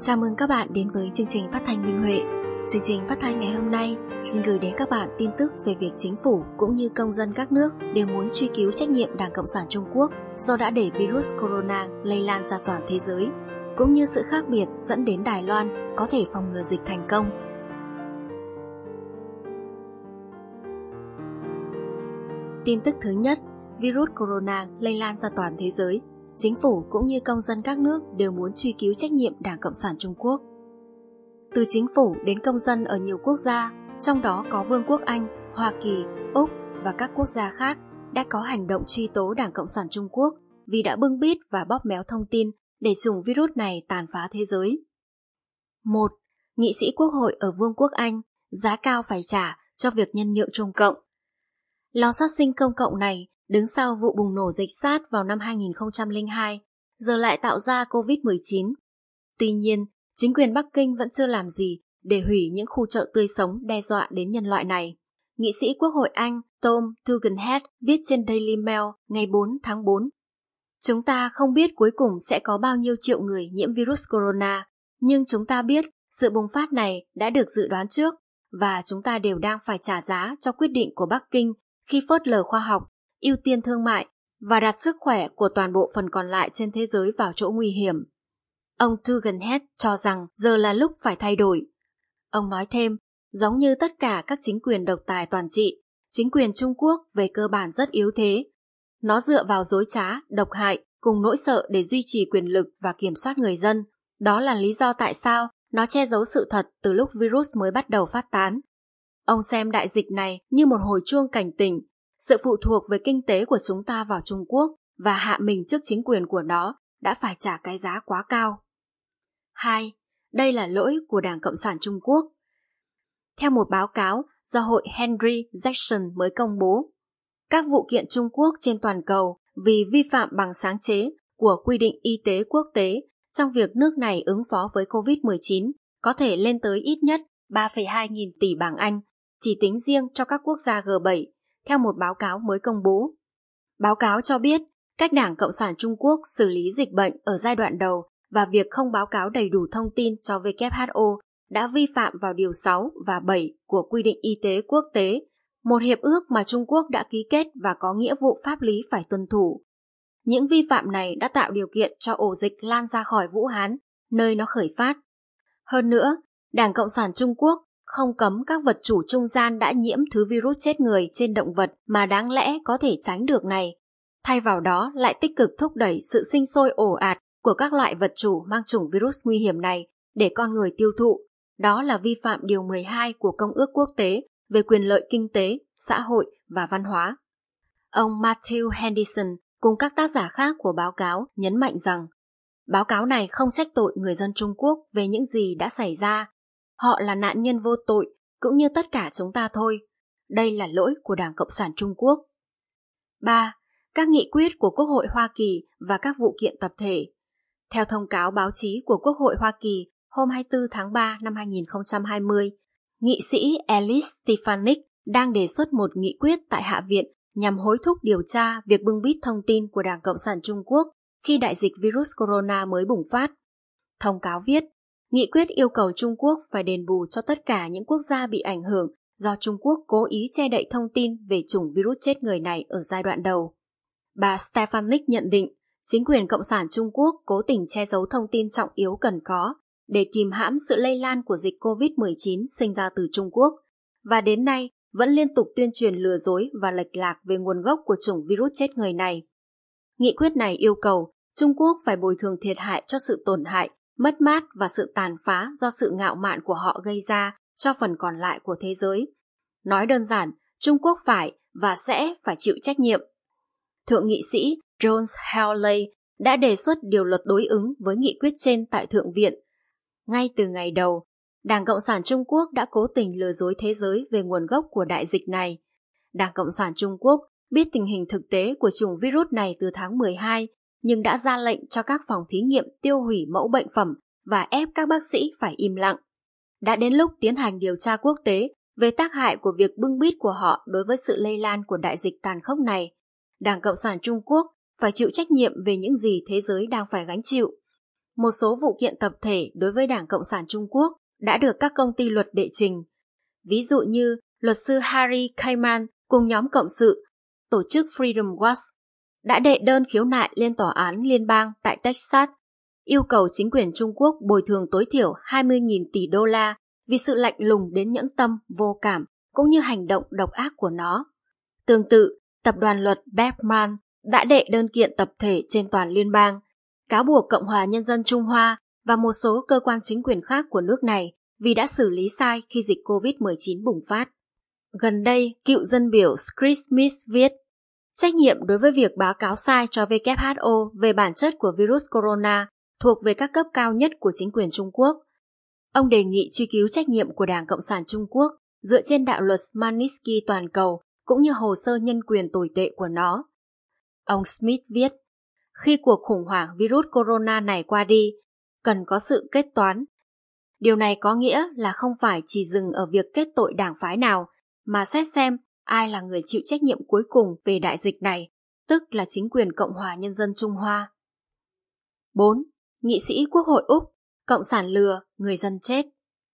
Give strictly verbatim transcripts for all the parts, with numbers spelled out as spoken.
Chào mừng các bạn đến với chương trình phát thanh Minh Huệ. Chương trình phát thanh ngày hôm nay xin gửi đến các bạn tin tức về việc chính phủ cũng như công dân các nước đều muốn truy cứu trách nhiệm Đảng Cộng sản Trung Quốc do đã để virus corona lây lan ra toàn thế giới, cũng như sự khác biệt dẫn đến Đài Loan có thể phòng ngừa dịch thành công. Tin tức thứ nhất, virus corona lây lan ra toàn thế giới. Chính phủ cũng như công dân các nước đều muốn truy cứu trách nhiệm Đảng Cộng sản Trung Quốc. Từ chính phủ đến công dân ở nhiều quốc gia, trong đó có Vương quốc Anh, Hoa Kỳ, Úc và các quốc gia khác đã có hành động truy tố Đảng Cộng sản Trung Quốc vì đã bưng bít và bóp méo thông tin để chủng virus này tàn phá thế giới. một. Nghị sĩ Quốc hội ở Vương quốc Anh giá cao phải trả cho việc nhân nhượng Trung Cộng. Lò sát sinh công cộng này đứng sau vụ bùng nổ dịch SARS vào năm hai nghìn không trăm lẻ hai, giờ lại tạo ra covid mười chín. Tuy nhiên, chính quyền Bắc Kinh vẫn chưa làm gì để hủy những khu chợ tươi sống đe dọa đến nhân loại này. Nghị sĩ Quốc hội Anh Tom Tugendhat viết trên Daily Mail ngày bốn tháng tư. Chúng ta không biết cuối cùng sẽ có bao nhiêu triệu người nhiễm virus corona, nhưng chúng ta biết sự bùng phát này đã được dự đoán trước và chúng ta đều đang phải trả giá cho quyết định của Bắc Kinh khi phớt lờ khoa học, ưu tiên thương mại và đặt sức khỏe của toàn bộ phần còn lại trên thế giới vào chỗ nguy hiểm. Ông Tugendhat cho rằng giờ là lúc phải thay đổi. Ông nói thêm, giống như tất cả các chính quyền độc tài toàn trị, chính quyền Trung Quốc về cơ bản rất yếu thế. Nó dựa vào dối trá, độc hại cùng nỗi sợ để duy trì quyền lực và kiểm soát người dân. Đó là lý do tại sao nó che giấu sự thật từ lúc virus mới bắt đầu phát tán. Ông xem đại dịch này như một hồi chuông cảnh tỉnh. Sự phụ thuộc về kinh tế của chúng ta vào Trung Quốc và hạ mình trước chính quyền của nó đã phải trả cái giá quá cao. hai. Đây là lỗi của Đảng Cộng sản Trung Quốc. Theo một báo cáo do Hội Henry Jackson mới công bố, các vụ kiện Trung Quốc trên toàn cầu vì vi phạm bằng sáng chế của quy định y tế quốc tế trong việc nước này ứng phó với covid mười chín có thể lên tới ít nhất ba phẩy hai nghìn tỷ bảng Anh, chỉ tính riêng cho các quốc gia G bảy. Theo một báo cáo mới công bố. Báo cáo cho biết cách Đảng Cộng sản Trung Quốc xử lý dịch bệnh ở giai đoạn đầu và việc không báo cáo đầy đủ thông tin cho W H O đã vi phạm vào điều sáu và bảy của quy định y tế quốc tế, một hiệp ước mà Trung Quốc đã ký kết và có nghĩa vụ pháp lý phải tuân thủ. Những vi phạm này đã tạo điều kiện cho ổ dịch lan ra khỏi Vũ Hán, nơi nó khởi phát. Hơn nữa, Đảng Cộng sản Trung Quốc không cấm các vật chủ trung gian đã nhiễm thứ virus chết người trên động vật mà đáng lẽ có thể tránh được này. Thay vào đó lại tích cực thúc đẩy sự sinh sôi ồ ạt của các loại vật chủ mang chủng virus nguy hiểm này để con người tiêu thụ. Đó là vi phạm điều mười hai của Công ước Quốc tế về quyền lợi kinh tế, xã hội và văn hóa. Ông Matthew Henderson cùng các tác giả khác của báo cáo nhấn mạnh rằng báo cáo này không trách tội người dân Trung Quốc về những gì đã xảy ra. Họ là nạn nhân vô tội, cũng như tất cả chúng ta thôi. Đây là lỗi của Đảng Cộng sản Trung Quốc. ba. Các nghị quyết của Quốc hội Hoa Kỳ và các vụ kiện tập thể. Theo thông cáo báo chí của Quốc hội Hoa Kỳ hôm hai mươi tư tháng ba năm hai nghìn không trăm hai mươi, nghị sĩ Elise Stefanik đang đề xuất một nghị quyết tại Hạ viện nhằm hối thúc điều tra việc bưng bít thông tin của Đảng Cộng sản Trung Quốc khi đại dịch virus corona mới bùng phát. Thông cáo viết, nghị quyết yêu cầu Trung Quốc phải đền bù cho tất cả những quốc gia bị ảnh hưởng do Trung Quốc cố ý che đậy thông tin về chủng virus chết người này ở giai đoạn đầu. Bà Stefanik nhận định chính quyền Cộng sản Trung Quốc cố tình che giấu thông tin trọng yếu cần có để kìm hãm sự lây lan của dịch covid mười chín sinh ra từ Trung Quốc và đến nay vẫn liên tục tuyên truyền lừa dối và lệch lạc về nguồn gốc của chủng virus chết người này. Nghị quyết này yêu cầu Trung Quốc phải bồi thường thiệt hại cho sự tổn hại, mất mát và sự tàn phá do sự ngạo mạn của họ gây ra cho phần còn lại của thế giới. Nói đơn giản, Trung Quốc phải và sẽ phải chịu trách nhiệm. Thượng nghị sĩ Jones Hawley đã đề xuất điều luật đối ứng với nghị quyết trên tại Thượng viện. Ngay từ ngày đầu, Đảng Cộng sản Trung Quốc đã cố tình lừa dối thế giới về nguồn gốc của đại dịch này. Đảng Cộng sản Trung Quốc biết tình hình thực tế của chủng virus này từ tháng mười hai, nhưng đã ra lệnh cho các phòng thí nghiệm tiêu hủy mẫu bệnh phẩm và ép các bác sĩ phải im lặng. Đã đến lúc tiến hành điều tra quốc tế về tác hại của việc bưng bít của họ đối với sự lây lan của đại dịch tàn khốc này. Đảng Cộng sản Trung Quốc phải chịu trách nhiệm về những gì thế giới đang phải gánh chịu. một số vụ kiện tập thể đối với Đảng Cộng sản Trung Quốc đã được các công ty luật đệ trình. Ví dụ như luật sư Harry Kaiman cùng nhóm cộng sự, tổ chức Freedom Watch, đã đệ đơn khiếu nại lên tòa án liên bang tại Texas, yêu cầu chính quyền Trung Quốc bồi thường tối thiểu hai mươi nghìn tỷ đô la vì sự lạnh lùng đến nhẫn tâm, vô cảm, cũng như hành động độc ác của nó. Tương tự, tập đoàn luật Bergman đã đệ đơn kiện tập thể trên toàn liên bang, cáo buộc Cộng hòa Nhân dân Trung Hoa và một số cơ quan chính quyền khác của nước này vì đã xử lý sai khi dịch covid mười chín bùng phát. Gần đây, cựu dân biểu Chris Smith viết, trách nhiệm đối với việc báo cáo sai cho W H O về bản chất của virus corona thuộc về các cấp cao nhất của chính quyền Trung Quốc. Ông đề nghị truy cứu trách nhiệm của Đảng Cộng sản Trung Quốc dựa trên đạo luật Magnitsky toàn cầu cũng như hồ sơ nhân quyền tồi tệ của nó. Ông Smith viết, khi cuộc khủng hoảng virus corona này qua đi, cần có sự kết toán. Điều này có nghĩa là không phải chỉ dừng ở việc kết tội đảng phái nào, mà xét xem ai là người chịu trách nhiệm cuối cùng về đại dịch này, tức là chính quyền Cộng hòa Nhân dân Trung Hoa. bốn. Nghị sĩ Quốc hội Úc, Cộng sản lừa, người dân chết.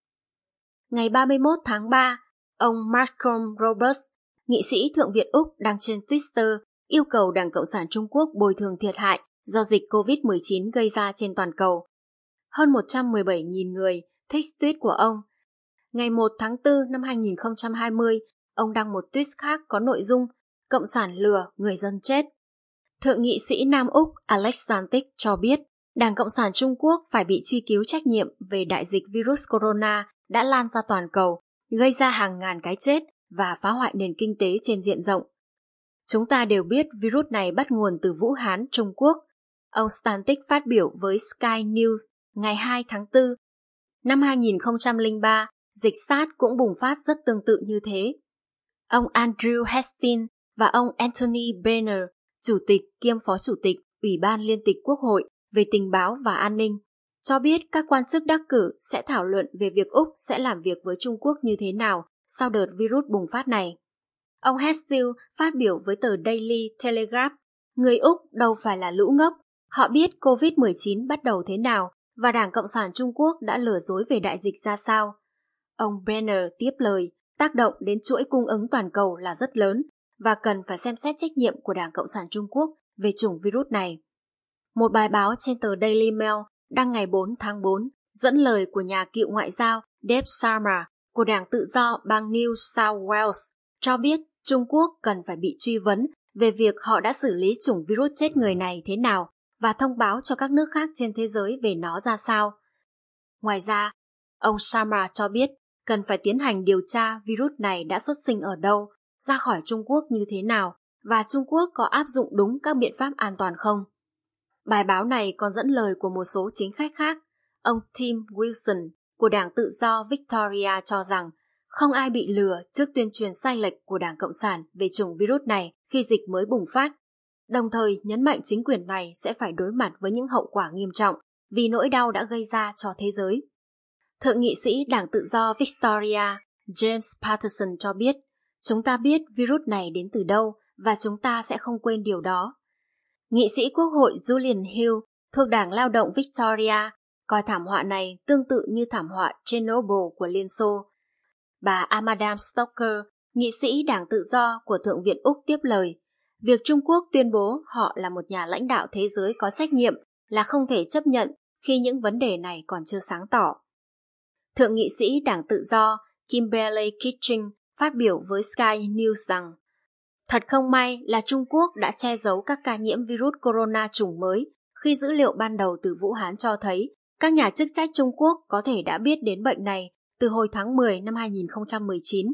Ngày ba mươi mốt tháng ba, ông Malcolm Roberts, nghị sĩ Thượng viện Úc đăng trên Twitter yêu cầu Đảng Cộng sản Trung Quốc bồi thường thiệt hại do dịch covid mười chín gây ra trên toàn cầu. Hơn một trăm mười bảy nghìn người thích tweet của ông. Ngày một tháng tư năm hai nghìn không trăm hai mươi, ông đăng một tweet khác có nội dung Cộng sản lừa, người dân chết. Thượng nghị sĩ Nam Úc Alex Santic cho biết Đảng Cộng sản Trung Quốc phải bị truy cứu trách nhiệm về đại dịch virus corona đã lan ra toàn cầu, gây ra hàng ngàn cái chết và phá hoại nền kinh tế trên diện rộng. Chúng ta đều biết virus này bắt nguồn từ Vũ Hán, Trung Quốc. Ông Stantic phát biểu với Sky News ngày hai tháng tư. Năm hai nghìn không trăm lẻ ba, dịch SARS cũng bùng phát rất tương tự như thế. Ông Andrew Hastings và ông Anthony Brenner, Chủ tịch kiêm Phó Chủ tịch Ủy ban Liên tịch Quốc hội về tình báo và an ninh, cho biết các quan chức đắc cử sẽ thảo luận về việc Úc sẽ làm việc với Trung Quốc như thế nào sau đợt virus bùng phát này. Ông Hastings phát biểu với tờ Daily Telegraph, người Úc đâu phải là lũ ngốc, họ biết covid mười chín bắt đầu thế nào và Đảng Cộng sản Trung Quốc đã lừa dối về đại dịch ra sao. Ông Brenner tiếp lời, tác động đến chuỗi cung ứng toàn cầu là rất lớn và cần phải xem xét trách nhiệm của Đảng Cộng sản Trung Quốc về chủng virus này. Một bài báo trên tờ Daily Mail đăng ngày bốn tháng tư dẫn lời của nhà cựu ngoại giao Dave Sharma của Đảng Tự do bang New South Wales cho biết Trung Quốc cần phải bị truy vấn về việc họ đã xử lý chủng virus chết người này thế nào và thông báo cho các nước khác trên thế giới về nó ra sao. Ngoài ra, ông Sharma cho biết cần phải tiến hành điều tra virus này đã xuất sinh ở đâu, ra khỏi Trung Quốc như thế nào và Trung Quốc có áp dụng đúng các biện pháp an toàn không. Bài báo này còn dẫn lời của một số chính khách khác. Ông Tim Wilson của Đảng Tự do Victoria cho rằng không ai bị lừa trước tuyên truyền sai lệch của Đảng Cộng sản về chủng virus này khi dịch mới bùng phát, đồng thời nhấn mạnh chính quyền này sẽ phải đối mặt với những hậu quả nghiêm trọng vì nỗi đau đã gây ra cho thế giới. Thượng nghị sĩ Đảng Tự do Victoria James Patterson cho biết, chúng ta biết virus này đến từ đâu và chúng ta sẽ không quên điều đó. Nghị sĩ Quốc hội Julian Hill thuộc Đảng Lao động Victoria coi thảm họa này tương tự như thảm họa Chernobyl của Liên Xô. Bà Amadam Stoker, nghị sĩ Đảng Tự do của Thượng viện Úc tiếp lời, việc Trung Quốc tuyên bố họ là một nhà lãnh đạo thế giới có trách nhiệm là không thể chấp nhận khi những vấn đề này còn chưa sáng tỏ. Thượng nghị sĩ Đảng Tự do Kimberley Kitching phát biểu với Sky News rằng, thật không may là Trung Quốc đã che giấu các ca nhiễm virus corona chủng mới khi dữ liệu ban đầu từ Vũ Hán cho thấy các nhà chức trách Trung Quốc có thể đã biết đến bệnh này từ hồi tháng mười năm hai nghìn không trăm mười chín.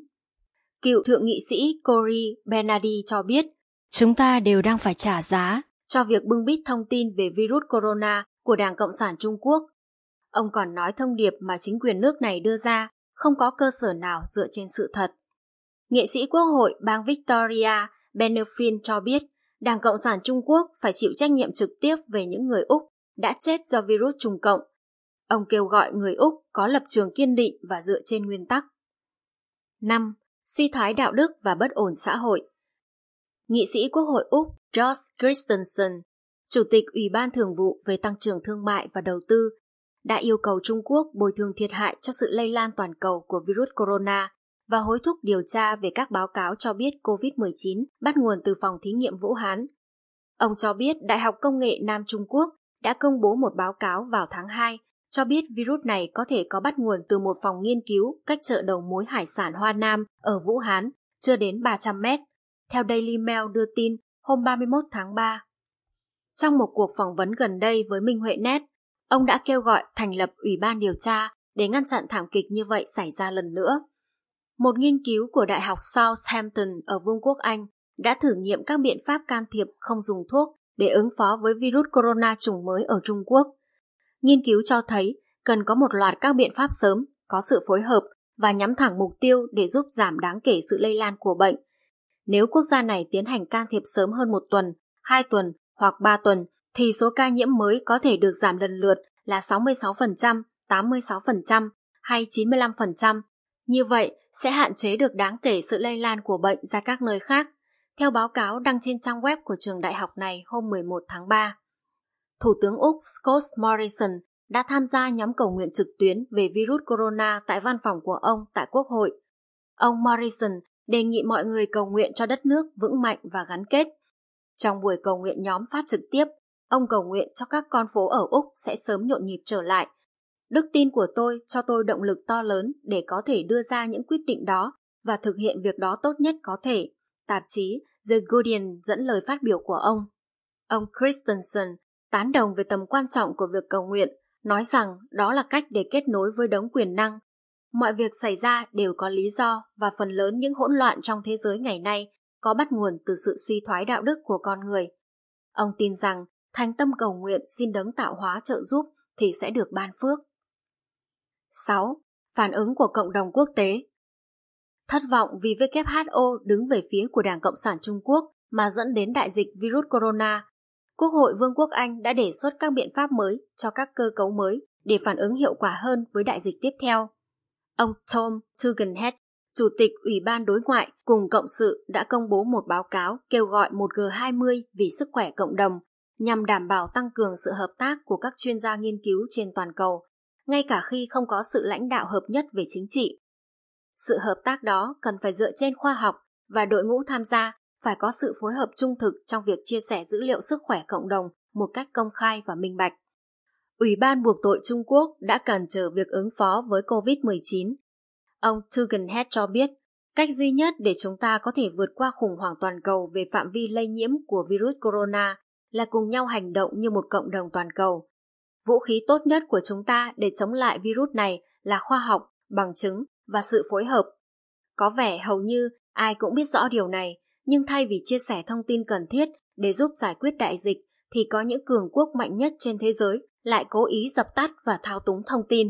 Cựu thượng nghị sĩ Cory Bernardi cho biết, chúng ta đều đang phải trả giá cho việc bưng bít thông tin về virus corona của Đảng Cộng sản Trung Quốc. Ông còn nói thông điệp mà chính quyền nước này đưa ra không có cơ sở nào dựa trên sự thật. Nghệ sĩ Quốc hội bang Victoria Benefin cho biết Đảng Cộng sản Trung Quốc phải chịu trách nhiệm trực tiếp về những người Úc đã chết do virus Trung Cộng. Ông kêu gọi người Úc có lập trường kiên định và dựa trên nguyên tắc. năm. Suy thoái đạo đức và bất ổn xã hội. Nghị sĩ Quốc hội Úc George Christensen Chủ tịch Ủy ban Thường vụ về Tăng trưởng Thương mại và Đầu tư, đã yêu cầu Trung Quốc bồi thường thiệt hại cho sự lây lan toàn cầu của virus corona và hối thúc điều tra về các báo cáo cho biết covid mười chín bắt nguồn từ phòng thí nghiệm Vũ Hán. Ông cho biết Đại học Công nghệ Nam Trung Quốc đã công bố một báo cáo vào tháng hai cho biết virus này có thể có bắt nguồn từ một phòng nghiên cứu cách chợ đầu mối hải sản Hoa Nam ở Vũ Hán, chưa đến ba trăm mét, theo Daily Mail đưa tin hôm ba mươi mốt tháng ba. Trong một cuộc phỏng vấn gần đây với Minh Huệ Net, ông đã kêu gọi thành lập ủy ban điều tra để ngăn chặn thảm kịch như vậy xảy ra lần nữa. Một nghiên cứu của Đại học Southampton ở Vương quốc Anh đã thử nghiệm các biện pháp can thiệp không dùng thuốc để ứng phó với virus corona chủng mới ở Trung Quốc. Nghiên cứu cho thấy cần có một loạt các biện pháp sớm, có sự phối hợp và nhắm thẳng mục tiêu để giúp giảm đáng kể sự lây lan của bệnh. Nếu quốc gia này tiến hành can thiệp sớm hơn một tuần, hai tuần hoặc ba tuần, thì số ca nhiễm mới có thể được giảm lần lượt là sáu mươi sáu phần trăm, tám mươi sáu phần trăm hay chín mươi lăm phần trăm. Như vậy sẽ hạn chế được đáng kể sự lây lan của bệnh ra các nơi khác, theo báo cáo đăng trên trang web của trường đại học này hôm mười một tháng ba. Thủ tướng Úc Scott Morrison đã tham gia nhóm cầu nguyện trực tuyến về virus corona tại văn phòng của ông tại Quốc hội. Ông Morrison đề nghị mọi người cầu nguyện cho đất nước vững mạnh và gắn kết. Trong buổi cầu nguyện nhóm phát trực tiếp, ông cầu nguyện cho các con phố ở Úc sẽ sớm nhộn nhịp trở lại. Đức tin của tôi cho tôi động lực to lớn để có thể đưa ra những quyết định đó và thực hiện việc đó tốt nhất có thể, tạp chí The Guardian dẫn lời phát biểu của ông. Ông Christensen tán đồng về tầm quan trọng của việc cầu nguyện, nói rằng đó là cách để kết nối với đấng quyền năng. Mọi việc xảy ra đều có lý do và phần lớn những hỗn loạn trong thế giới ngày nay có bắt nguồn từ sự suy thoái đạo đức của con người. Ông tin rằng thành tâm cầu nguyện xin đấng tạo hóa trợ giúp thì sẽ được ban phước. sáu. Phản ứng của cộng đồng quốc tế. Thất vọng vì vê kép hát o đứng về phía của Đảng Cộng sản Trung Quốc mà dẫn đến đại dịch virus corona, Quốc hội Vương quốc Anh đã đề xuất các biện pháp mới cho các cơ cấu mới để phản ứng hiệu quả hơn với đại dịch tiếp theo. Ông Tom Tugendhat, Chủ tịch Ủy ban Đối ngoại cùng Cộng sự đã công bố một báo cáo kêu gọi một G hai mươi vì sức khỏe cộng đồng nhằm đảm bảo tăng cường sự hợp tác của các chuyên gia nghiên cứu trên toàn cầu, ngay cả khi không có sự lãnh đạo hợp nhất về chính trị. Sự hợp tác đó cần phải dựa trên khoa học và đội ngũ tham gia phải có sự phối hợp trung thực trong việc chia sẻ dữ liệu sức khỏe cộng đồng một cách công khai và minh bạch. Ủy ban buộc tội Trung Quốc đã cản trở việc ứng phó với covid mười chín. Ông Tugendhat cho biết, cách duy nhất để chúng ta có thể vượt qua khủng hoảng toàn cầu về phạm vi lây nhiễm của virus corona là cùng nhau hành động như một cộng đồng toàn cầu. Vũ khí tốt nhất của chúng ta để chống lại virus này là khoa học, bằng chứng và sự phối hợp. Có vẻ hầu như ai cũng biết rõ điều này, nhưng thay vì chia sẻ thông tin cần thiết để giúp giải quyết đại dịch, thì có những cường quốc mạnh nhất trên thế giới lại cố ý dập tắt và thao túng thông tin.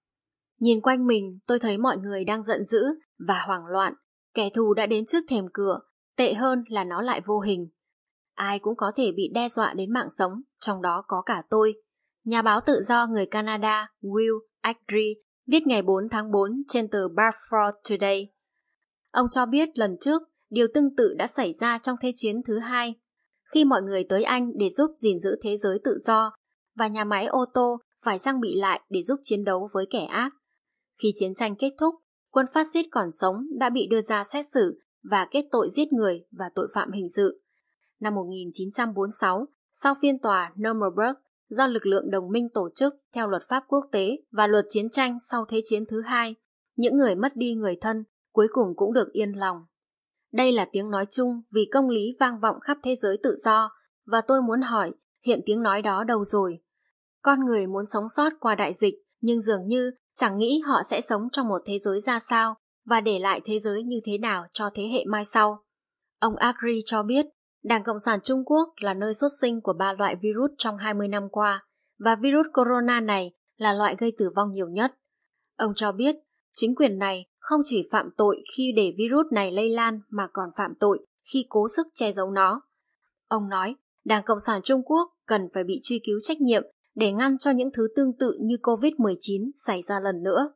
Nhìn quanh mình, tôi thấy mọi người đang giận dữ và hoảng loạn. Kẻ thù đã đến trước thềm cửa, tệ hơn là nó lại vô hình. Ai cũng có thể bị đe dọa đến mạng sống, trong đó có cả tôi. Nhà báo tự do người Canada Will Agri viết ngày bốn tháng tư trên tờ Balfour Today. Ông cho biết lần trước, điều tương tự đã xảy ra trong Thế chiến thứ hai, khi mọi người tới Anh để giúp gìn giữ thế giới tự do, và nhà máy ô tô phải trang bị lại để giúp chiến đấu với kẻ ác. Khi chiến tranh kết thúc, quân phát xít còn sống đã bị đưa ra xét xử và kết tội giết người và tội phạm hình sự. Năm một nghìn chín trăm bốn mươi sáu, sau phiên tòa Nuremberg do lực lượng đồng minh tổ chức theo luật pháp quốc tế và luật chiến tranh sau Thế chiến thứ hai, những người mất đi người thân cuối cùng cũng được yên lòng. Đây là tiếng nói chung vì công lý vang vọng khắp thế giới tự do, và tôi muốn hỏi, hiện tiếng nói đó đâu rồi? Con người muốn sống sót qua đại dịch, nhưng dường như chẳng nghĩ họ sẽ sống trong một thế giới ra sao và để lại thế giới như thế nào cho thế hệ mai sau. Ông Agri cho biết, Đảng Cộng sản Trung Quốc là nơi xuất sinh của ba loại virus trong hai mươi năm qua, và virus corona này là loại gây tử vong nhiều nhất. Ông cho biết, chính quyền này không chỉ phạm tội khi để virus này lây lan mà còn phạm tội khi cố sức che giấu nó. Ông nói, Đảng Cộng sản Trung Quốc cần phải bị truy cứu trách nhiệm để ngăn cho những thứ tương tự như covid mười chín xảy ra lần nữa.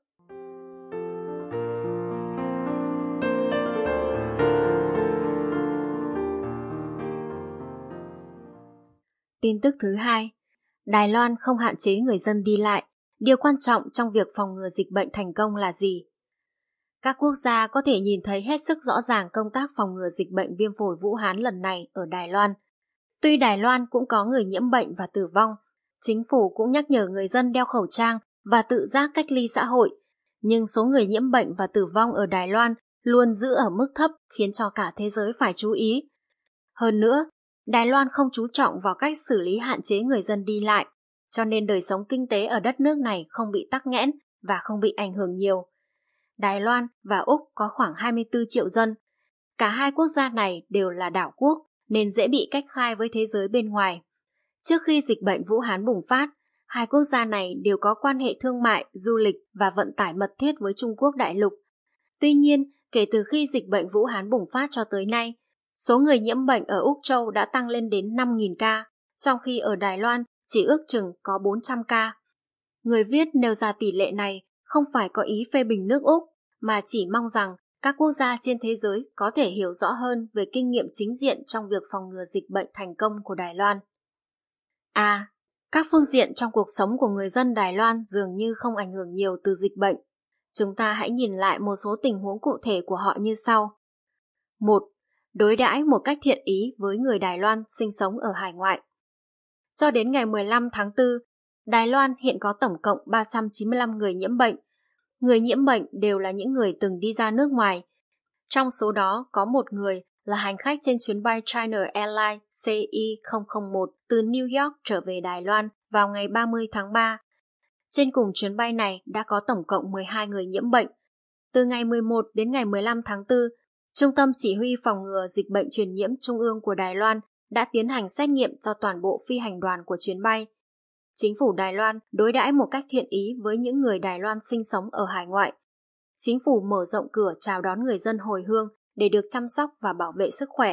Tin tức thứ hai, Đài Loan không hạn chế người dân đi lại. Điều quan trọng trong việc phòng ngừa dịch bệnh thành công là gì? Các quốc gia có thể nhìn thấy hết sức rõ ràng công tác phòng ngừa dịch bệnh viêm phổi Vũ Hán lần này ở Đài Loan. Tuy Đài Loan cũng có người nhiễm bệnh và tử vong, chính phủ cũng nhắc nhở người dân đeo khẩu trang và tự giác cách ly xã hội, nhưng số người nhiễm bệnh và tử vong ở Đài Loan luôn giữ ở mức thấp khiến cho cả thế giới phải chú ý. Hơn nữa, Đài Loan không chú trọng vào cách xử lý hạn chế người dân đi lại, cho nên đời sống kinh tế ở đất nước này không bị tắc nghẽn và không bị ảnh hưởng nhiều. Đài Loan và Úc có khoảng hai mươi tư triệu dân. Cả hai quốc gia này đều là đảo quốc nên dễ bị cách khai với thế giới bên ngoài. Trước khi dịch bệnh Vũ Hán bùng phát, hai quốc gia này đều có quan hệ thương mại, du lịch và vận tải mật thiết với Trung Quốc đại lục. Tuy nhiên, kể từ khi dịch bệnh Vũ Hán bùng phát cho tới nay, số người nhiễm bệnh ở Úc Châu đã tăng lên đến năm nghìn ca, trong khi ở Đài Loan chỉ ước chừng có bốn trăm ca. Người viết nêu ra tỷ lệ này không phải có ý phê bình nước Úc, mà chỉ mong rằng các quốc gia trên thế giới có thể hiểu rõ hơn về kinh nghiệm chính diện trong việc phòng ngừa dịch bệnh thành công của Đài Loan. A. Các phương diện trong cuộc sống của người dân Đài Loan dường như không ảnh hưởng nhiều từ dịch bệnh. Chúng ta hãy nhìn lại một số tình huống cụ thể của họ như sau. một. Đối đãi một cách thiện ý với người Đài Loan sinh sống ở hải ngoại. Cho đến ngày mười lăm tháng tư, Đài Loan hiện có tổng cộng ba trăm chín mươi lăm người nhiễm bệnh. Người nhiễm bệnh đều là những người từng đi ra nước ngoài. Trong số đó có một người là hành khách trên chuyến bay China Airlines C I không không một từ New York trở về Đài Loan vào ngày ba mươi tháng ba. Trên cùng chuyến bay này đã có tổng cộng mười hai người nhiễm bệnh. Từ ngày mười một đến ngày mười lăm tháng tư, Trung tâm Chỉ huy Phòng ngừa Dịch bệnh Truyền nhiễm Trung ương của Đài Loan đã tiến hành xét nghiệm cho toàn bộ phi hành đoàn của chuyến bay. Chính phủ Đài Loan đối đãi một cách thiện ý với những người Đài Loan sinh sống ở hải ngoại. Chính phủ mở rộng cửa chào đón người dân hồi hương để được chăm sóc và bảo vệ sức khỏe.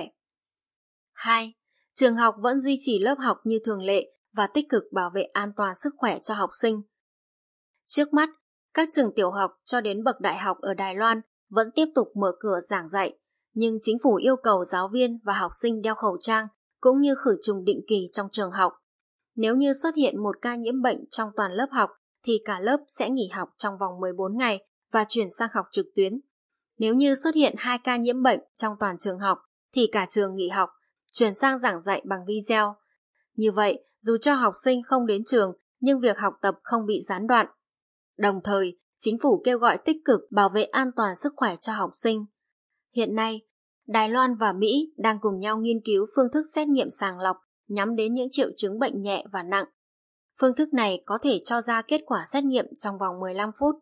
hai. Trường học vẫn duy trì lớp học như thường lệ và tích cực bảo vệ an toàn sức khỏe cho học sinh. Trước mắt, các trường tiểu học cho đến bậc đại học ở Đài Loan vẫn tiếp tục mở cửa giảng dạy, nhưng chính phủ yêu cầu giáo viên và học sinh đeo khẩu trang cũng như khử trùng định kỳ trong trường học. Nếu như xuất hiện một ca nhiễm bệnh trong toàn lớp học thì cả lớp sẽ nghỉ học trong vòng mười bốn ngày và chuyển sang học trực tuyến. Nếu như xuất hiện hai ca nhiễm bệnh trong toàn trường học thì cả trường nghỉ học, chuyển sang giảng dạy bằng video. Như vậy, dù cho học sinh không đến trường nhưng việc học tập không bị gián đoạn. Đồng thời, chính phủ kêu gọi tích cực bảo vệ an toàn sức khỏe cho học sinh. Hiện nay, Đài Loan và Mỹ đang cùng nhau nghiên cứu phương thức xét nghiệm sàng lọc nhắm đến những triệu chứng bệnh nhẹ và nặng. Phương thức này có thể cho ra kết quả xét nghiệm trong vòng mười lăm phút.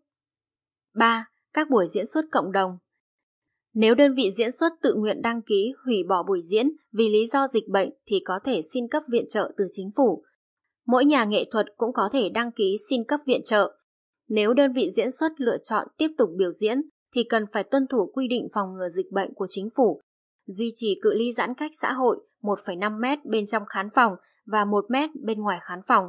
ba. Các buổi diễn xuất cộng đồng. Nếu đơn vị diễn xuất tự nguyện đăng ký hủy bỏ buổi diễn vì lý do dịch bệnh thì có thể xin cấp viện trợ từ chính phủ. Mỗi nhà nghệ thuật cũng có thể đăng ký xin cấp viện trợ. Nếu đơn vị diễn xuất lựa chọn tiếp tục biểu diễn thì cần phải tuân thủ quy định phòng ngừa dịch bệnh của chính phủ, duy trì cự ly giãn cách xã hội một phẩy năm mét bên trong khán phòng và một mét bên ngoài khán phòng.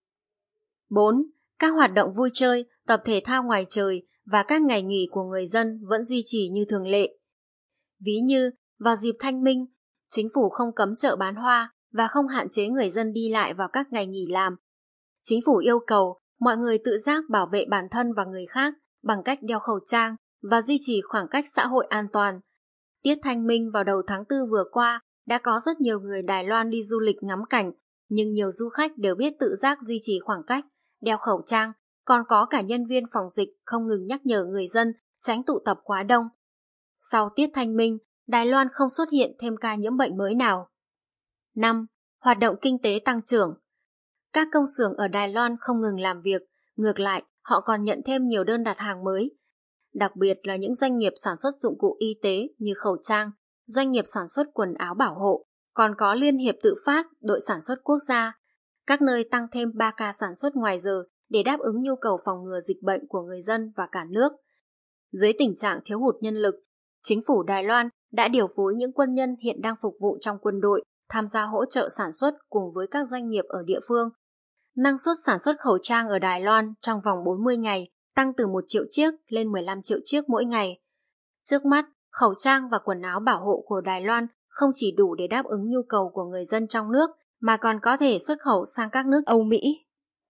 bốn. Các hoạt động vui chơi, tập thể thao ngoài trời và các ngày nghỉ của người dân vẫn duy trì như thường lệ. Ví như, vào dịp Thanh Minh, chính phủ không cấm chợ bán hoa và không hạn chế người dân đi lại vào các ngày nghỉ làm. Chính phủ yêu cầu mọi người tự giác bảo vệ bản thân và người khác bằng cách đeo khẩu trang và duy trì khoảng cách xã hội an toàn. Tiết Thanh Minh vào đầu tháng tư vừa qua đã có rất nhiều người Đài Loan đi du lịch ngắm cảnh, nhưng nhiều du khách đều biết tự giác duy trì khoảng cách, đeo khẩu trang, còn có cả nhân viên phòng dịch không ngừng nhắc nhở người dân tránh tụ tập quá đông. Sau Tiết Thanh Minh, Đài Loan không xuất hiện thêm ca nhiễm bệnh mới nào. năm. Hoạt động kinh tế tăng trưởng. Các công xưởng ở Đài Loan không ngừng làm việc, ngược lại, họ còn nhận thêm nhiều đơn đặt hàng mới. Đặc biệt là những doanh nghiệp sản xuất dụng cụ y tế như khẩu trang, doanh nghiệp sản xuất quần áo bảo hộ, còn có Liên hiệp tự phát, đội sản xuất quốc gia. Các nơi tăng thêm ba ca sản xuất ngoài giờ để đáp ứng nhu cầu phòng ngừa dịch bệnh của người dân và cả nước. Dưới tình trạng thiếu hụt nhân lực, chính phủ Đài Loan đã điều phối những quân nhân hiện đang phục vụ trong quân đội tham gia hỗ trợ sản xuất cùng với các doanh nghiệp ở địa phương. Năng suất sản xuất khẩu trang ở Đài Loan trong vòng bốn mươi ngày tăng từ một triệu chiếc lên mười lăm triệu chiếc mỗi ngày. Trước mắt, khẩu trang và quần áo bảo hộ của Đài Loan không chỉ đủ để đáp ứng nhu cầu của người dân trong nước mà còn có thể xuất khẩu sang các nước Âu Mỹ.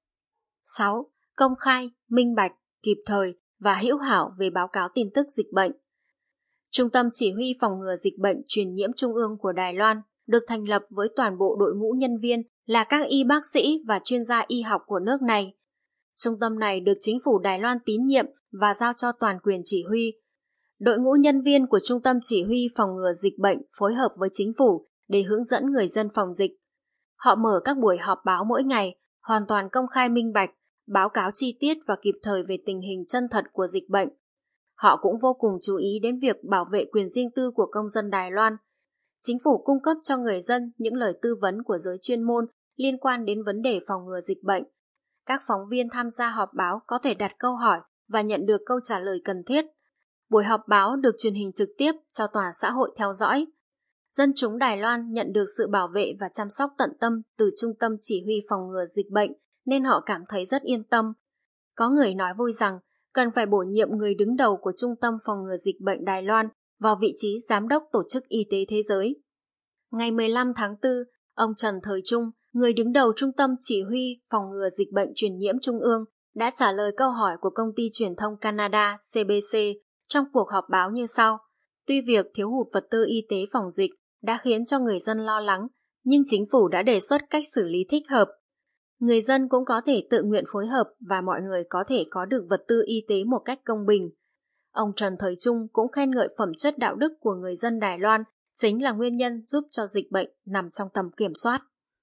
sáu. Công khai, minh bạch, kịp thời và hữu hảo về báo cáo tin tức dịch bệnh. Trung tâm Chỉ huy Phòng ngừa Dịch bệnh Truyền nhiễm Trung ương của Đài Loan được thành lập với toàn bộ đội ngũ nhân viên là các y bác sĩ và chuyên gia y học của nước này. Trung tâm này được chính phủ Đài Loan tín nhiệm và giao cho toàn quyền chỉ huy. Đội ngũ nhân viên của Trung tâm Chỉ huy Phòng ngừa Dịch bệnh phối hợp với chính phủ để hướng dẫn người dân phòng dịch. Họ mở các buổi họp báo mỗi ngày, hoàn toàn công khai minh bạch, báo cáo chi tiết và kịp thời về tình hình chân thật của dịch bệnh. Họ cũng vô cùng chú ý đến việc bảo vệ quyền riêng tư của công dân Đài Loan. Chính phủ cung cấp cho người dân những lời tư vấn của giới chuyên môn liên quan đến vấn đề phòng ngừa dịch bệnh. Các phóng viên tham gia họp báo có thể đặt câu hỏi và nhận được câu trả lời cần thiết. Buổi họp báo được truyền hình trực tiếp cho toàn xã hội theo dõi. Dân chúng Đài Loan nhận được sự bảo vệ và chăm sóc tận tâm từ Trung tâm Chỉ huy Phòng ngừa Dịch bệnh nên họ cảm thấy rất yên tâm. Có người nói vui rằng cần phải bổ nhiệm người đứng đầu của Trung tâm Phòng ngừa Dịch bệnh Đài Loan vào vị trí Giám đốc Tổ chức Y tế Thế giới. Ngày mười lăm tháng tư, ông Trần Thời Trung, người đứng đầu Trung tâm Chỉ huy Phòng ngừa Dịch bệnh Truyền nhiễm Trung ương, đã trả lời câu hỏi của công ty truyền thông Canada C B C trong cuộc họp báo như sau. Tuy việc thiếu hụt vật tư y tế phòng dịch đã khiến cho người dân lo lắng, nhưng chính phủ đã đề xuất cách xử lý thích hợp. Người dân cũng có thể tự nguyện phối hợp và mọi người có thể có được vật tư y tế một cách công bình. Ông Trần Thời Trung cũng khen ngợi phẩm chất đạo đức của người dân Đài Loan chính là nguyên nhân giúp cho dịch bệnh nằm trong tầm kiểm soát.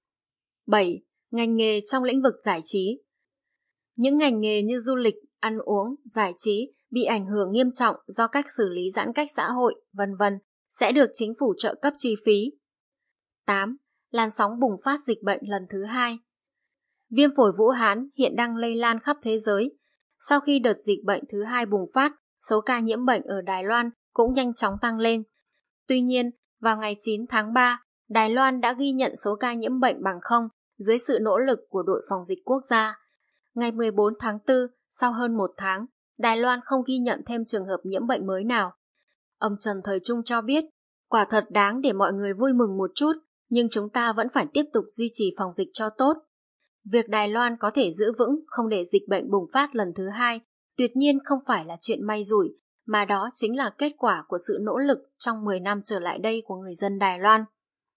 bảy. Ngành nghề trong lĩnh vực giải trí. Những ngành nghề như du lịch, ăn uống, giải trí bị ảnh hưởng nghiêm trọng do cách xử lý giãn cách xã hội, vân vân sẽ được chính phủ trợ cấp chi phí. tám. Làn sóng bùng phát dịch bệnh lần thứ hai. Viêm phổi Vũ Hán hiện đang lây lan khắp thế giới. Sau khi đợt dịch bệnh thứ hai bùng phát, số ca nhiễm bệnh ở Đài Loan cũng nhanh chóng tăng lên. Tuy nhiên, vào ngày chín tháng ba, Đài Loan đã ghi nhận số ca nhiễm bệnh bằng không dưới sự nỗ lực của đội phòng dịch quốc gia. Ngày mười bốn tháng tư, sau hơn một tháng, Đài Loan không ghi nhận thêm trường hợp nhiễm bệnh mới nào. Ông Trần Thời Trung cho biết, quả thật đáng để mọi người vui mừng một chút, nhưng chúng ta vẫn phải tiếp tục duy trì phòng dịch cho tốt. Việc Đài Loan có thể giữ vững không để dịch bệnh bùng phát lần thứ hai tuyệt nhiên không phải là chuyện may rủi, mà đó chính là kết quả của sự nỗ lực trong mười năm trở lại đây của người dân Đài Loan.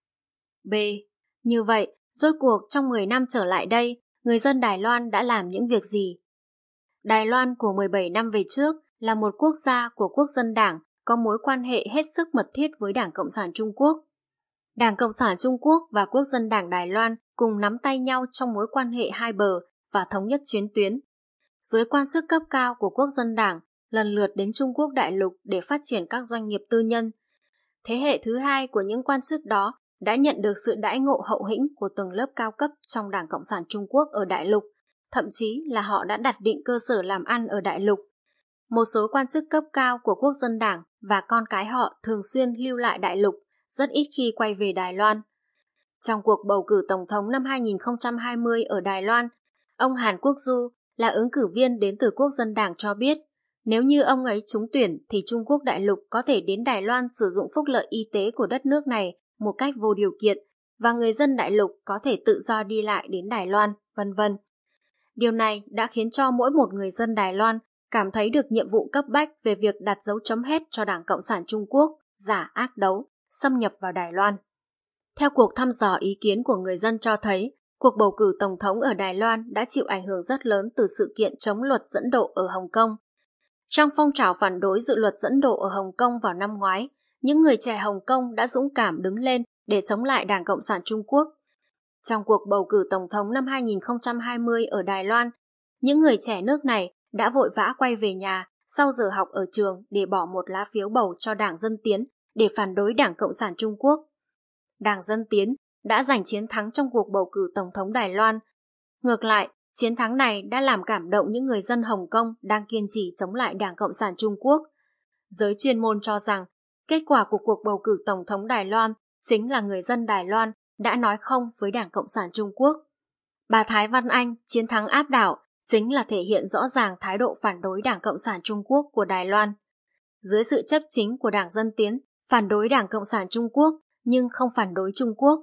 B. Như vậy, rốt cuộc trong mười năm trở lại đây, người dân Đài Loan đã làm những việc gì? Đài Loan của mười bảy năm về trước là một quốc gia của quốc dân đảng có mối quan hệ hết sức mật thiết với Đảng Cộng sản Trung Quốc. Đảng Cộng sản Trung Quốc và Quốc dân Đảng Đài Loan cùng nắm tay nhau trong mối quan hệ hai bờ và thống nhất chiến tuyến. Giới quan chức cấp cao của Quốc dân Đảng lần lượt đến Trung Quốc đại lục để phát triển các doanh nghiệp tư nhân. Thế hệ thứ hai của những quan chức đó đã nhận được sự đãi ngộ hậu hĩnh của tầng lớp cao cấp trong Đảng Cộng sản Trung Quốc ở đại lục, thậm chí là họ đã đặt định cơ sở làm ăn ở đại lục. Một số quan chức cấp cao của Quốc dân Đảng và con cái họ thường xuyên lưu lại đại lục, rất ít khi quay về Đài Loan. Trong cuộc bầu cử tổng thống năm hai nghìn không trăm hai mươi ở Đài Loan, ông Hàn Quốc Du là ứng cử viên đến từ Quốc dân Đảng cho biết, nếu như ông ấy trúng tuyển thì Trung Quốc đại lục có thể đến Đài Loan sử dụng phúc lợi y tế của đất nước này một cách vô điều kiện và người dân đại lục có thể tự do đi lại đến Đài Loan, vân vân. Điều này đã khiến cho mỗi một người dân Đài Loan cảm thấy được nhiệm vụ cấp bách về việc đặt dấu chấm hết cho Đảng Cộng sản Trung Quốc, giả ác đấu, xâm nhập vào Đài Loan. Theo cuộc thăm dò ý kiến của người dân cho thấy, cuộc bầu cử tổng thống ở Đài Loan đã chịu ảnh hưởng rất lớn từ sự kiện chống luật dẫn độ ở Hồng Kông. Trong phong trào phản đối dự luật dẫn độ ở Hồng Kông vào năm ngoái, những người trẻ Hồng Kông đã dũng cảm đứng lên để chống lại Đảng Cộng sản Trung Quốc. Trong cuộc bầu cử tổng thống năm hai nghìn không trăm hai mươi ở Đài Loan, những người trẻ nước này đã vội vã quay về nhà sau giờ học ở trường để bỏ một lá phiếu bầu cho Đảng Dân Tiến để phản đối Đảng Cộng sản Trung Quốc. Đảng Dân Tiến đã giành chiến thắng trong cuộc bầu cử tổng thống Đài Loan. Ngược lại, chiến thắng này đã làm cảm động những người dân Hồng Kông đang kiên trì chống lại Đảng Cộng sản Trung Quốc. Giới chuyên môn cho rằng, kết quả của cuộc bầu cử tổng thống Đài Loan chính là người dân Đài Loan đã nói không với Đảng Cộng sản Trung Quốc. Bà Thái Văn Anh chiến thắng áp đảo chính là thể hiện rõ ràng thái độ phản đối Đảng Cộng sản Trung Quốc của Đài Loan. Dưới sự chấp chính của Đảng Dân Tiến, phản đối Đảng Cộng sản Trung Quốc nhưng không phản đối Trung Quốc,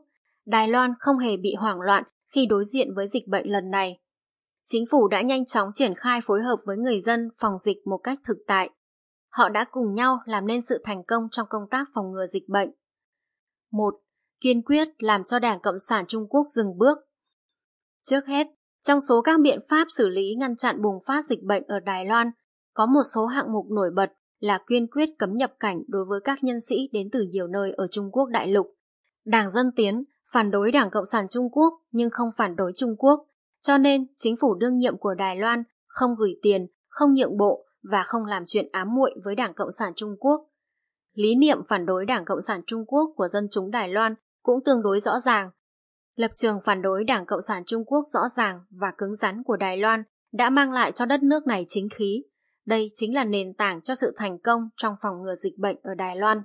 Đài Loan không hề bị hoảng loạn khi đối diện với dịch bệnh lần này. Chính phủ đã nhanh chóng triển khai phối hợp với người dân phòng dịch một cách thực tại. Họ đã cùng nhau làm nên sự thành công trong công tác phòng ngừa dịch bệnh. một. Kiên quyết làm cho Đảng Cộng sản Trung Quốc dừng bước. Trước hết, trong số các biện pháp xử lý ngăn chặn bùng phát dịch bệnh ở Đài Loan, có một số hạng mục nổi bật là kiên quyết cấm nhập cảnh đối với các nhân sĩ đến từ nhiều nơi ở Trung Quốc đại lục. Đảng Dân Tiến phản đối Đảng Cộng sản Trung Quốc nhưng không phản đối Trung Quốc, cho nên chính phủ đương nhiệm của Đài Loan không gửi tiền, không nhượng bộ và không làm chuyện ám muội với Đảng Cộng sản Trung Quốc. Lý niệm phản đối Đảng Cộng sản Trung Quốc của dân chúng Đài Loan cũng tương đối rõ ràng. Lập trường phản đối Đảng Cộng sản Trung Quốc rõ ràng và cứng rắn của Đài Loan đã mang lại cho đất nước này chính khí. Đây chính là nền tảng cho sự thành công trong phòng ngừa dịch bệnh ở Đài Loan.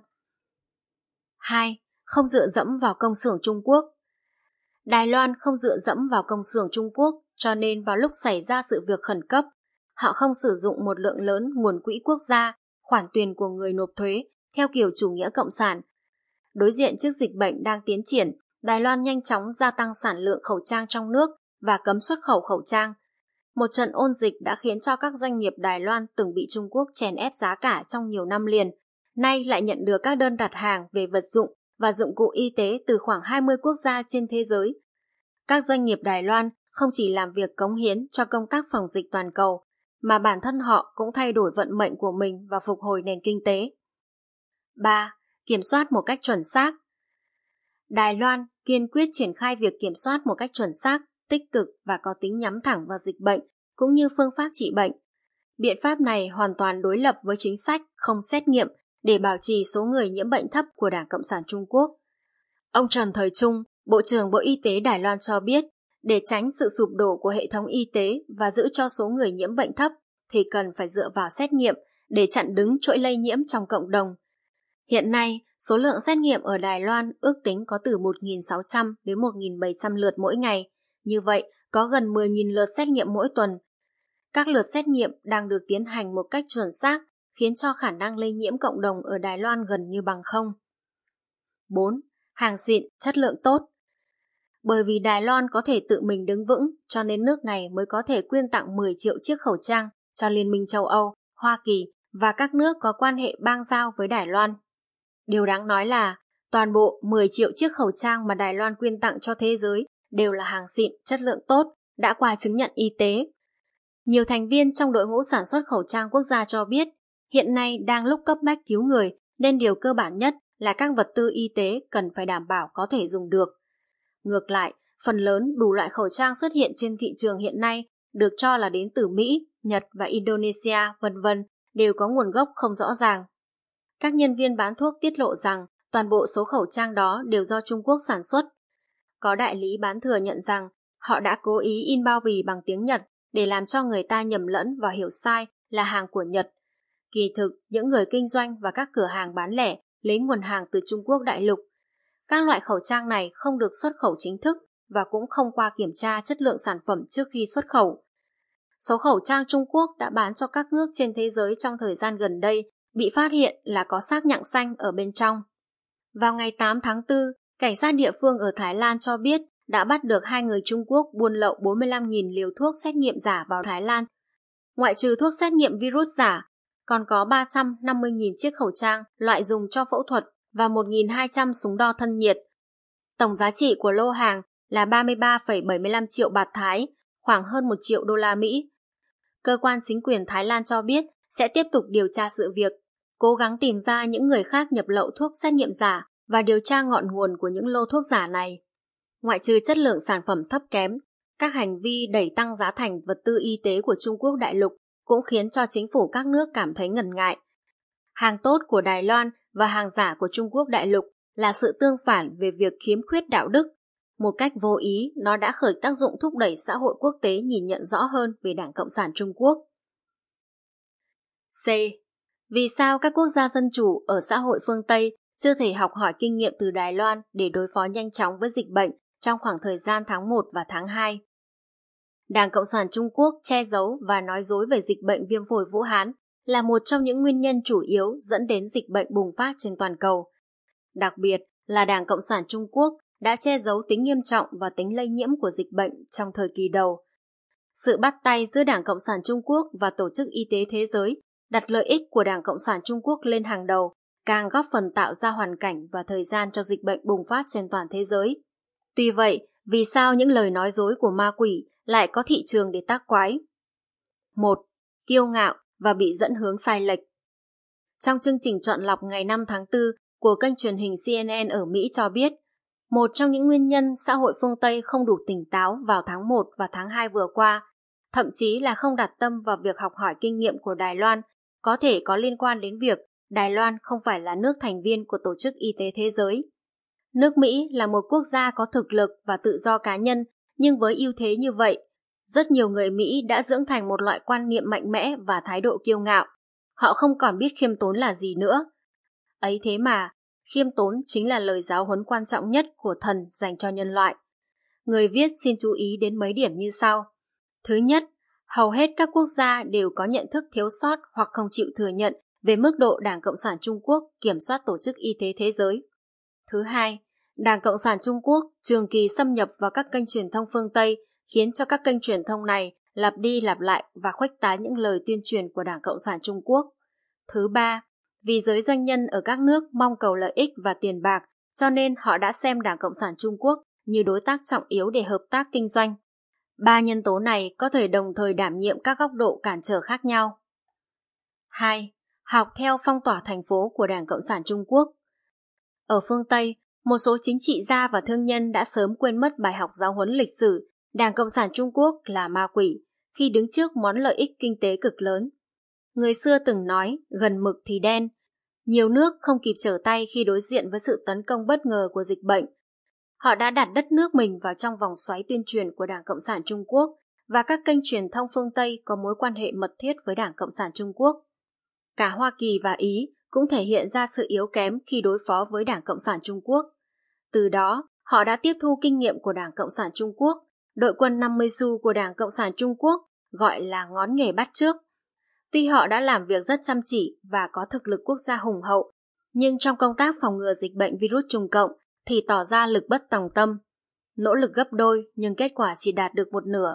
hai. Không dựa dẫm vào công xưởng Trung Quốc. Đài Loan không dựa dẫm vào công xưởng Trung Quốc, cho nên vào lúc xảy ra sự việc khẩn cấp, họ không sử dụng một lượng lớn nguồn quỹ quốc gia, khoản tiền của người nộp thuế theo kiểu chủ nghĩa cộng sản. Đối diện trước dịch bệnh đang tiến triển, Đài Loan nhanh chóng gia tăng sản lượng khẩu trang trong nước và cấm xuất khẩu khẩu trang. Một trận ôn dịch đã khiến cho các doanh nghiệp Đài Loan từng bị Trung Quốc chèn ép giá cả trong nhiều năm liền, nay lại nhận được các đơn đặt hàng về vật dụng và dụng cụ y tế từ khoảng hai mươi quốc gia trên thế giới. Các doanh nghiệp Đài Loan không chỉ làm việc cống hiến cho công tác phòng dịch toàn cầu, mà bản thân họ cũng thay đổi vận mệnh của mình và phục hồi nền kinh tế. ba. Kiểm soát một cách chuẩn xác. Đài Loan kiên quyết triển khai việc kiểm soát một cách chuẩn xác, tích cực và có tính nhắm thẳng vào dịch bệnh, cũng như phương pháp trị bệnh. Biện pháp này hoàn toàn đối lập với chính sách không xét nghiệm để bảo trì số người nhiễm bệnh thấp của Đảng Cộng sản Trung Quốc. Ông Trần Thời Trung, Bộ trưởng Bộ Y tế Đài Loan cho biết, để tránh sự sụp đổ của hệ thống y tế và giữ cho số người nhiễm bệnh thấp, thì cần phải dựa vào xét nghiệm để chặn đứng chuỗi lây nhiễm trong cộng đồng. Hiện nay, số lượng xét nghiệm ở Đài Loan ước tính có từ một nghìn sáu trăm đến một nghìn bảy trăm lượt mỗi ngày. Như vậy, có gần mười nghìn lượt xét nghiệm mỗi tuần. Các lượt xét nghiệm đang được tiến hành một cách chuẩn xác, khiến cho khả năng lây nhiễm cộng đồng ở Đài Loan gần như bằng không. bốn. Hàng xịn, chất lượng tốt. Bởi vì Đài Loan có thể tự mình đứng vững, cho nên nước này mới có thể quyên tặng mười triệu chiếc khẩu trang cho Liên minh châu Âu, Hoa Kỳ và các nước có quan hệ bang giao với Đài Loan. Điều đáng nói là, toàn bộ mười triệu chiếc khẩu trang mà Đài Loan quyên tặng cho thế giới đều là hàng xịn, chất lượng tốt, đã qua chứng nhận y tế. Nhiều thành viên trong đội ngũ sản xuất khẩu trang quốc gia cho biết, hiện nay đang lúc cấp bách cứu người, nên điều cơ bản nhất là các vật tư y tế cần phải đảm bảo có thể dùng được. Ngược lại, phần lớn đủ loại khẩu trang xuất hiện trên thị trường hiện nay được cho là đến từ Mỹ, Nhật và Indonesia, vân vân đều có nguồn gốc không rõ ràng. Các nhân viên bán thuốc tiết lộ rằng toàn bộ số khẩu trang đó đều do Trung Quốc sản xuất. Có đại lý bán thừa nhận rằng họ đã cố ý in bao bì bằng tiếng Nhật để làm cho người ta nhầm lẫn và hiểu sai là hàng của Nhật. Kỳ thực, những người kinh doanh và các cửa hàng bán lẻ lấy nguồn hàng từ Trung Quốc đại lục. Các loại khẩu trang này không được xuất khẩu chính thức và cũng không qua kiểm tra chất lượng sản phẩm trước khi xuất khẩu. Số khẩu trang Trung Quốc đã bán cho các nước trên thế giới trong thời gian gần đây bị phát hiện là có xác nhặng xanh ở bên trong. Vào ngày tám tháng tư, cảnh sát địa phương ở Thái Lan cho biết đã bắt được hai người Trung Quốc buôn lậu bốn mươi lăm nghìn liều thuốc xét nghiệm giả vào Thái Lan. Ngoại trừ thuốc xét nghiệm virus giả, còn có ba trăm năm mươi nghìn chiếc khẩu trang loại dùng cho phẫu thuật và một nghìn hai trăm súng đo thân nhiệt. Tổng giá trị của lô hàng là ba mươi ba phẩy bảy mươi lăm triệu bạt Thái, khoảng hơn một triệu đô la Mỹ. Cơ quan chính quyền Thái Lan cho biết sẽ tiếp tục điều tra sự việc, cố gắng tìm ra những người khác nhập lậu thuốc xét nghiệm giả và điều tra ngọn nguồn của những lô thuốc giả này. Ngoại trừ chất lượng sản phẩm thấp kém, các hành vi đẩy tăng giá thành vật tư y tế của Trung Quốc đại lục cũng khiến cho chính phủ các nước cảm thấy ngần ngại. Hàng tốt của Đài Loan và hàng giả của Trung Quốc đại lục là sự tương phản về việc khiếm khuyết đạo đức. Một cách vô ý, nó đã khởi tác dụng thúc đẩy xã hội quốc tế nhìn nhận rõ hơn về Đảng Cộng sản Trung Quốc. C. Vì sao các quốc gia dân chủ ở xã hội phương Tây chưa thể học hỏi kinh nghiệm từ Đài Loan để đối phó nhanh chóng với dịch bệnh trong khoảng thời gian tháng một và tháng hai? Đảng Cộng sản Trung Quốc che giấu và nói dối về dịch bệnh viêm phổi Vũ Hán là một trong những nguyên nhân chủ yếu dẫn đến dịch bệnh bùng phát trên toàn cầu. Đặc biệt là Đảng Cộng sản Trung Quốc đã che giấu tính nghiêm trọng và tính lây nhiễm của dịch bệnh trong thời kỳ đầu. Sự bắt tay giữa Đảng Cộng sản Trung Quốc và Tổ chức Y tế Thế giới đặt lợi ích của Đảng Cộng sản Trung Quốc lên hàng đầu, càng góp phần tạo ra hoàn cảnh và thời gian cho dịch bệnh bùng phát trên toàn thế giới. Tuy vậy, vì sao những lời nói dối của ma quỷ lại có thị trường để tác quái? một. Kiêu ngạo và bị dẫn hướng sai lệch. Trong chương trình chọn lọc ngày năm tháng tư của kênh truyền hình C N N ở Mỹ cho biết, một trong những nguyên nhân xã hội phương Tây không đủ tỉnh táo vào tháng một và tháng hai vừa qua, thậm chí là không đặt tâm vào việc học hỏi kinh nghiệm của Đài Loan, có thể có liên quan đến việc Đài Loan không phải là nước thành viên của Tổ chức Y tế Thế giới. Nước Mỹ là một quốc gia có thực lực và tự do cá nhân, nhưng với ưu thế như vậy, rất nhiều người Mỹ đã dưỡng thành một loại quan niệm mạnh mẽ và thái độ kiêu ngạo. Họ không còn biết khiêm tốn là gì nữa. Ấy thế mà, khiêm tốn chính là lời giáo huấn quan trọng nhất của thần dành cho nhân loại. Người viết xin chú ý đến mấy điểm như sau. Thứ nhất, hầu hết các quốc gia đều có nhận thức thiếu sót hoặc không chịu thừa nhận về mức độ Đảng Cộng sản Trung Quốc kiểm soát Tổ chức Y tế Thế giới. Thứ hai, Đảng Cộng sản Trung Quốc trường kỳ xâm nhập vào các kênh truyền thông phương Tây, khiến cho các kênh truyền thông này lặp đi lặp lại và khuếch tán những lời tuyên truyền của Đảng Cộng sản Trung Quốc. Thứ ba, vì giới doanh nhân ở các nước mong cầu lợi ích và tiền bạc, cho nên họ đã xem Đảng Cộng sản Trung Quốc như đối tác trọng yếu để hợp tác kinh doanh. Ba nhân tố này có thể đồng thời đảm nhiệm các góc độ cản trở khác nhau. hai. Học theo phong tỏa thành phố của Đảng Cộng sản Trung Quốc. Ở phương Tây, một số chính trị gia và thương nhân đã sớm quên mất bài học giáo huấn lịch sử Đảng Cộng sản Trung Quốc là ma quỷ khi đứng trước món lợi ích kinh tế cực lớn. Người xưa từng nói gần mực thì đen. Nhiều nước không kịp trở tay khi đối diện với sự tấn công bất ngờ của dịch bệnh. Họ đã đặt đất nước mình vào trong vòng xoáy tuyên truyền của Đảng Cộng sản Trung Quốc và các kênh truyền thông phương Tây có mối quan hệ mật thiết với Đảng Cộng sản Trung Quốc. Cả Hoa Kỳ và Ý cũng thể hiện ra sự yếu kém khi đối phó với Đảng Cộng sản Trung Quốc. Từ đó, họ đã tiếp thu kinh nghiệm của Đảng Cộng sản Trung Quốc, đội quân năm mươi xu của Đảng Cộng sản Trung Quốc gọi là ngón nghề bắt chước. Tuy họ đã làm việc rất chăm chỉ và có thực lực quốc gia hùng hậu, nhưng trong công tác phòng ngừa dịch bệnh virus trùng cộng thì tỏ ra lực bất tòng tâm. Nỗ lực gấp đôi nhưng kết quả chỉ đạt được một nửa.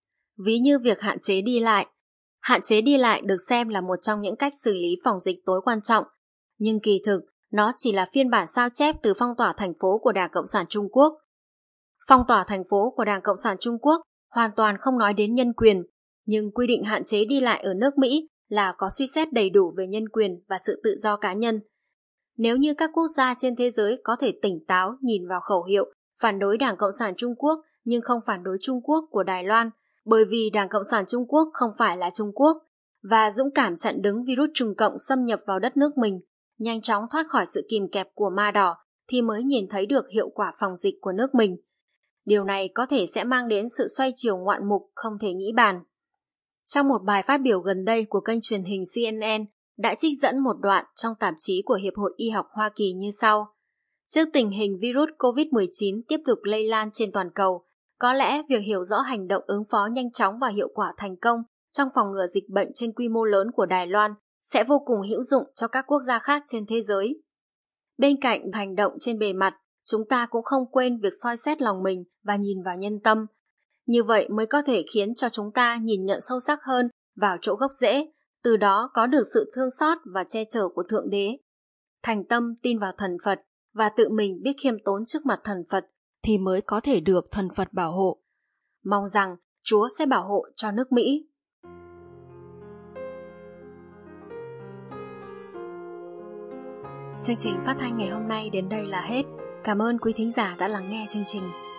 Ví như việc hạn chế đi lại. Hạn chế đi lại được xem là một trong những cách xử lý phòng dịch tối quan trọng, nhưng kỳ thực nó chỉ là phiên bản sao chép từ phong tỏa thành phố của Đảng Cộng sản Trung Quốc. Phong tỏa thành phố của Đảng Cộng sản Trung Quốc hoàn toàn không nói đến nhân quyền, nhưng quy định hạn chế đi lại ở nước Mỹ là có suy xét đầy đủ về nhân quyền và sự tự do cá nhân. Nếu như các quốc gia trên thế giới có thể tỉnh táo nhìn vào khẩu hiệu phản đối Đảng Cộng sản Trung Quốc nhưng không phản đối Trung Quốc của Đài Loan, bởi vì Đảng Cộng sản Trung Quốc không phải là Trung Quốc, và dũng cảm chặn đứng virus trùng cộng xâm nhập vào đất nước mình, nhanh chóng thoát khỏi sự kìm kẹp của ma đỏ, thì mới nhìn thấy được hiệu quả phòng dịch của nước mình. Điều này có thể sẽ mang đến sự xoay chiều ngoạn mục không thể nghĩ bàn. Trong một bài phát biểu gần đây của kênh truyền hình C N N đã trích dẫn một đoạn trong tạp chí của Hiệp hội Y học Hoa Kỳ như sau. Trước tình hình virus covid mười chín tiếp tục lây lan trên toàn cầu, có lẽ việc hiểu rõ hành động ứng phó nhanh chóng và hiệu quả thành công trong phòng ngừa dịch bệnh trên quy mô lớn của Đài Loan sẽ vô cùng hữu dụng cho các quốc gia khác trên thế giới. Bên cạnh hành động trên bề mặt, chúng ta cũng không quên việc soi xét lòng mình và nhìn vào nhân tâm. Như vậy mới có thể khiến cho chúng ta nhìn nhận sâu sắc hơn vào chỗ gốc rễ, từ đó có được sự thương xót và che chở của Thượng Đế. Thành tâm tin vào thần Phật và tự mình biết khiêm tốn trước mặt thần Phật thì mới có thể được thần Phật bảo hộ. Mong rằng Chúa sẽ bảo hộ cho nước Mỹ. Chương trình phát thanh ngày hôm nay đến đây là hết. Cảm ơn quý thính giả đã lắng nghe chương trình.